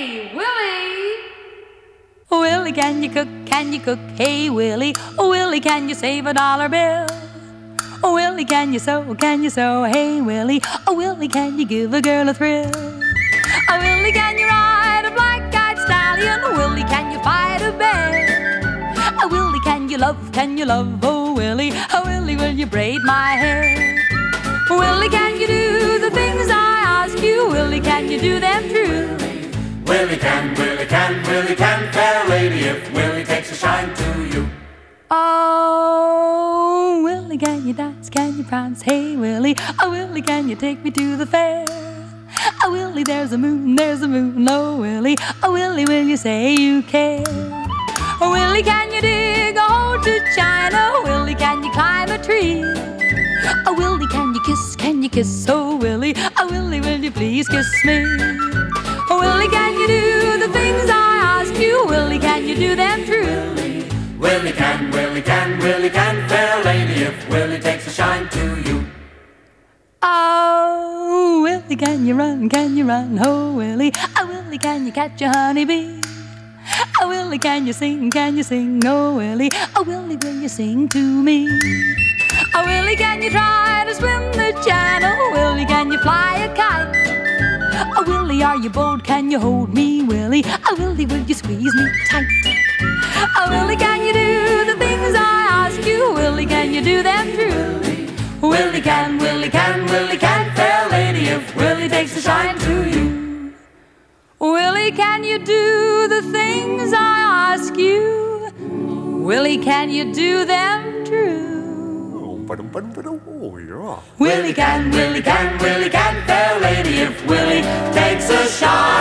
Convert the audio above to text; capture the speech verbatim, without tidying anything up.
Hey, Willie! Willie, can you cook, can you cook? Hey, Willie. Oh, Willie, can you save a dollar bill? Oh, Willie, can you sew, can you sew? Hey, Willie. Oh, Willie, can you give a girl a thrill? Oh, Willie, can you ride a black-eyed stallion? Oh, Willie, can you fight a bear? Oh, Willie, can you love, can you love? Oh, Willie. Oh, Willie, will you braid my hair? Willie, can you do the things I ask you? Willie, can you do them true? Willie can, Willie can, Willie can, fair lady, if Willie takes a shine to you. Oh, Willie, can you dance, can you prance? Hey, Willie, oh, Willie, can you take me to the fair? Oh, Willie, there's a moon, there's a moon, oh, Willie, oh, Willie, will you say you care? Oh, Willie, can you dig a hole to China? Oh, Willie, can you climb a tree? Oh, Willie, can you kiss, can you kiss? Oh, Willie, oh, Willie, will you please kiss me? Oh, Willie, can you do the things I ask you? Willie, can you do them true? Willie can, Willie can, Willie can, fair lady, if Willie takes a shine to you. Oh, Willie, can you run, can you run? Oh, Willie, oh, Willie, can you catch a honeybee? Oh, Willie, can you sing, can you sing? Oh, Willie, oh, Willie, will you sing to me? Oh, Willie, can you try to swim the channel? Willie, can you fly a kite? Oh, Willie, are you bold? Can you hold me, Willie? Oh, Willie, will you squeeze me tight? Oh, Willie, can you do the things I ask you? Willie, can you do them true? Willie can, Willie can, Willie can, fair lady, if Willie takes a shine to you. Willie, can you do the things I ask you? Willie, can you do them true? Willie can, Willie can, Willie can, fair lady, if Willie takes a shine.